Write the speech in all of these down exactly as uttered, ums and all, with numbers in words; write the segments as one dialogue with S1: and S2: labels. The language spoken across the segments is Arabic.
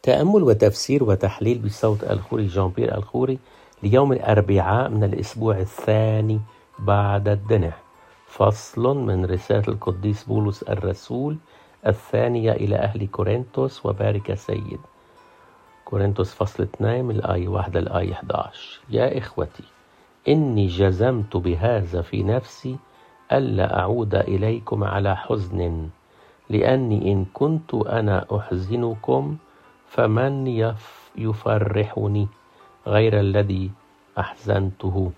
S1: تأمل وتفسير وتحليل بصوت الخوري جان بيير الخوري ليوم الأربعاء من الأسبوع الثاني بعد الدنع. فصل من رسالة القديس بولس الرسول الثانية إلى أهل كورنثوس وبارك سيد. كورنثوس فصل اثنين من الآية واحدة للآية إحدى عشر. يا إخوتي، إني جزمت بهذا في نفسي ألا أعود إليكم على حزن، لأني إن كنت أنا أحزنكم فمن يف يفرحني غير الذي أحزنته.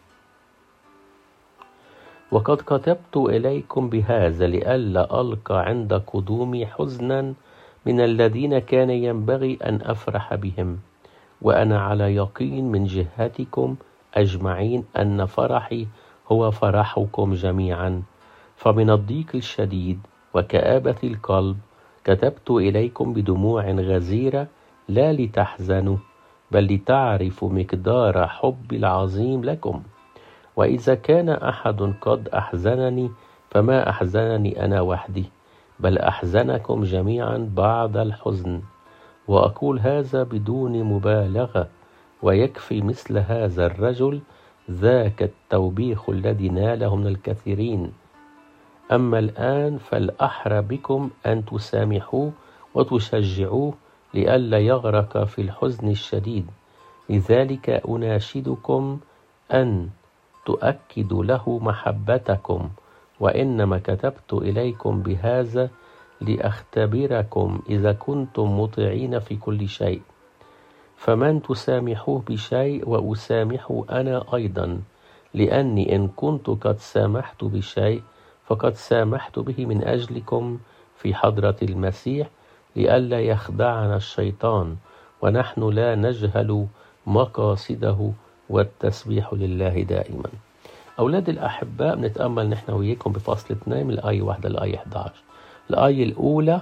S1: وقد كتبت إليكم بهذا لئلا ألقى عند قدومي حزنا من الذين كان ينبغي أن أفرح بهم، وأنا على يقين من جهتكم أجمعين أن فرحي هو فرحكم جميعا. فمن الضيق الشديد وكآبة القلب كتبت إليكم بدموع غزيرة، لا لتحزنوا بل لتعرفوا مقدار حبي العظيم لكم. وإذا كان أحد قد أحزنني فما أحزنني أنا وحدي، بل أحزنكم جميعا بعد الحزن. وأقول هذا بدون مبالغة، ويكفي مثل هذا الرجل ذاك التوبيخ الذي ناله من الكثيرين. أما الآن فالأحرى بكم أن تسامحوه وتشجعوه لئلا يغرق في الحزن الشديد. لذلك أناشدكم أن تؤكدوا له محبتكم، وإنما كتبت إليكم بهذا لأختبركم إذا كنتم مطيعين في كل شيء. فمن تسامحوه بشيء وأسامحه أنا أيضا، لأني إن كنت قد سامحت بشيء فقد سامحت به من أجلكم في حضرة المسيح، لئلا يخدعنا الشيطان ونحن لا نجهل مقاصده، والتسبيح لله دائما. أولاد الأحباء، بنتأمل نحن وياكم بفصل اثنين من الآية واحدة للآية إحدى عشر. الآية الأولى: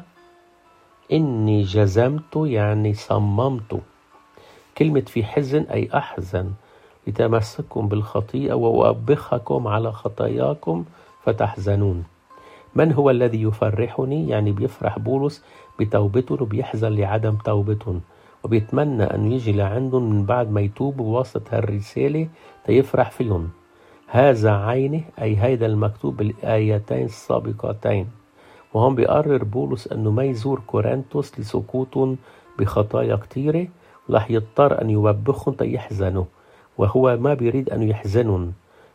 S1: إني جزمت يعني صممت. كلمة في حزن أي أحزن لتمسككم بالخطيئة وأوبخكم على خطاياكم فتحزنون. من هو الذي يفرحني؟ يعني بيفرح بولس بتوبتهم وبيحزن لعدم توبتهم، وبيتمنى أن يجي لعندهم من بعد ما يتوبوا بواسطة هالرسالة تيفرح فيهم. هذا عينه أي هيدا المكتوب بالآيتين السابقتين. وهم بيقرر بولس أنه ما يزور كورنثوس لسقوطهم بخطايا كتيرة، ورح يضطر أن يوبخهم تيحزنوا، وهو ما بيريد أن يحزنهم،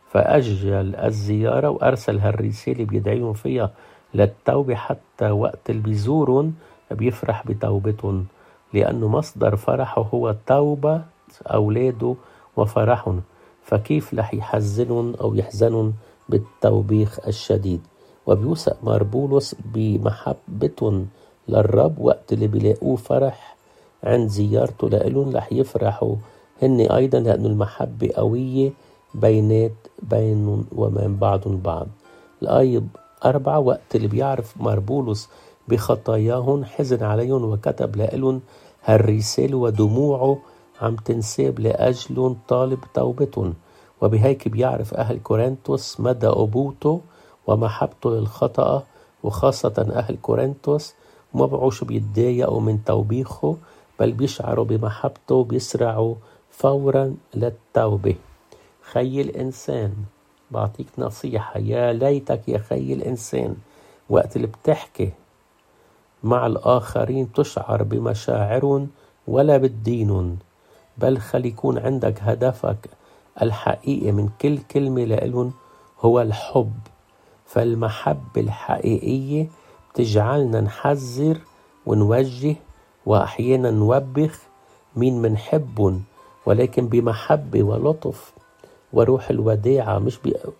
S1: فأجل الزيارة وأرسل هالرسالة بيدعيهم فيها للتوبة، حتى وقت اللي بيزورهم بيفرح بتوبتهم، لأنه مصدر فرحه هو توبة أولاده وفرحهم، فكيف رح يحزنهم أو يحزنهم بالتوبيخ الشديد. وبيوثق مار بولس بمحبتهم للرب، وقت اللي بيلاقوه فرح عند زيارته لإلهم رح يفرحوا هن أيضا، لأنه المحبة قوية بينات بينهم ومن بعضهم بعض. الآية أربعة: وقت اللي بيعرف مار بولس بخطاياهم حزن عليهم وكتب لإلهم هالرسالة، ودموعه عم تنساب لأجلهم طالب توبتهم. وبهيك بيعرف أهل كورنثوس مدى أبوته ومحبته للخطأ، وخاصة أهل كورنثوس ما بقوش بيتضايقوا من توبيخه، بل بيشعروا بمحبته وبيسرعوا فورا للتوبة. خي الإنسان، بعطيك نصيحة، يا ليتك يا خي الإنسان وقت اللي بتحكي مع الآخرين تشعر بمشاعرهم ولا بالدينهم، بل خلي يكون عندك هدفك الحقيقي من كل كلمة لإلهم هو الحب. فالمحبة الحقيقية بتجعلنا نحذر ونوجه وأحيانا نوبخ مين منحبهم، ولكن بمحبة ولطف وروح الوداعة، مش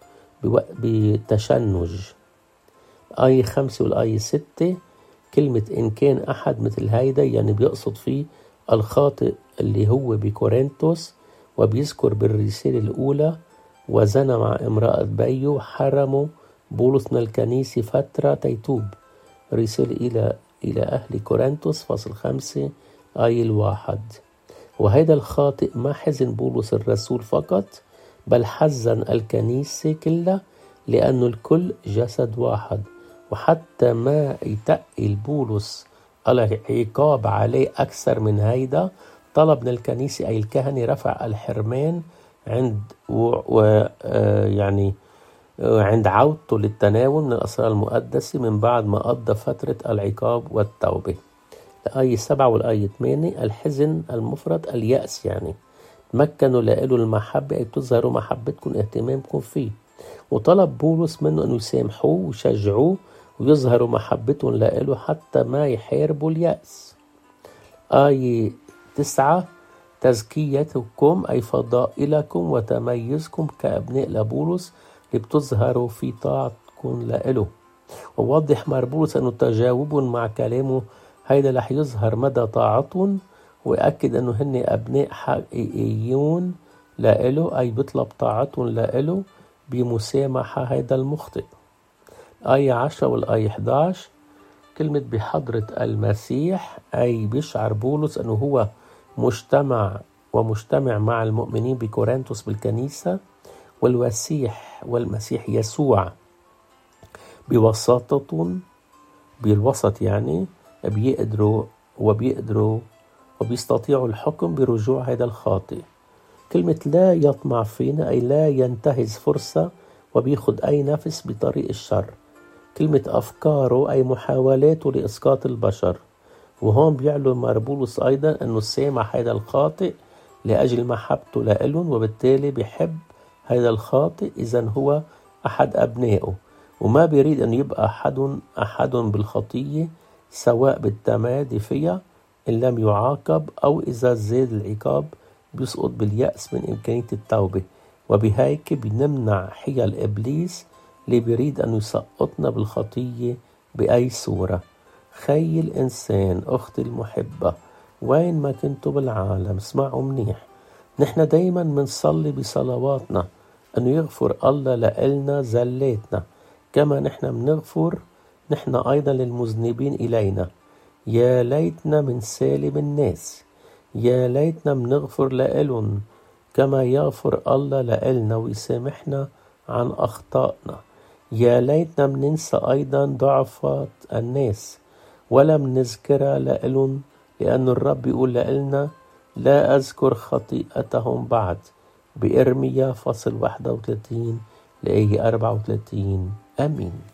S1: بتشنج. آية خمسة والآية ستة: كلمة إن كان أحد مثل هيدا يعني بيقصد فيه الخاطئ اللي هو بكورنثوس، وبيذكر بالرسالة الأولى وزنى مع امرأة بيه حرمه بولس من الكنيسة فترة تيتوب. رسالة إلى إلى أهل كورنثوس فصل خمسة آية الواحد. وهذا الخاطئ ما حزن بولس الرسول فقط، بل حزن الكنيسة كلها، لأنه الكل جسد واحد. وحتى ما يتقل بولس العقاب عليه أكثر من هيدا، طلب من الكنيسة أي الكهنة رفع الحرمان عند و... و... آه يعني آه عند عودته للتناول من الأسرار المقدسة من بعد ما قضى فترة العقاب والتوبة. الآية سبعة والآية ثمانية، الحزن المفرط اليأس، يعني تمكنوا لقلوا المحبة أي بتظهروا محبتكم اهتمامكم فيه، وطلب بولس منه أنه يسامحوه ويشجعوه ويظهروا محبتهم لقلوا حتى ما يحاربوا اليأس. آية تسعة، تزكيتكم أي فضائلكم وتميزكم كأبناء لبولس اللي بتظهروا في طاعتكم لقله. ووضح مربولس أنه تجاوبهم مع كلامه هيدا رح يظهر مدى طاعتهم، ويأكد أنه هن أبناء حقيقيون لقله، أي بيطلب طاعتهم لقله بمسامحة هيدا المخطئ. آية عشرة والآية إحدى عشر، كلمة بحضرة المسيح أي بيشعر بولس أنه هو مجتمع ومجتمع مع المؤمنين بكورنثوس بالكنيسة، والمسيح والمسيح يسوع بوساطة بالوسط، يعني بيقدروا وبيقدروا وبيستطيعوا الحكم برجوع هذا الخاطئ. كلمة لا يطمع فينا أي لا ينتهز فرصة وبياخد أي نفس بطريق الشر. كلمة أفكاره أي محاولاته لإسقاط البشر. وهون بيعلن مربولس أيضا أنه سامح هذا الخاطئ لأجل محبته لإلهم، وبالتالي بيحب هذا الخاطئ إذن هو أحد أبنائه، وما بيريد أن يبقى أحد أحد بالخطية سواء بالتمادي فيها إن لم يعاقب أو إذا زاد العقاب بيسقط باليأس من إمكانية التوبة. وبهيك بنمنع حيل إبليس اللي بيريد أن يسقطنا بالخطية بأي صورة. خي الإنسان، أختي المحبة، وين ما كنتوا بالعالم اسمعوا منيح، نحن دايما منصلي بصلواتنا أنه يغفر الله لإلنا زلاتنا، كما نحن منغفر نحن أيضا للمذنبين إلينا. يا ليتنا من سالم الناس، يا ليتنا منغفر لإلهم كما يغفر الله لإلنا ويسامحنا عن أخطائنا. يا ليتنا مننسى أيضا ضعفات الناس ولا منذكرها لإلهم، لأن الرب يقول لإلنا لا أذكر خطيئتهم بعد، بإرميا فصل واحد وثلاثين لآية أربعة وثلاثين. آمين.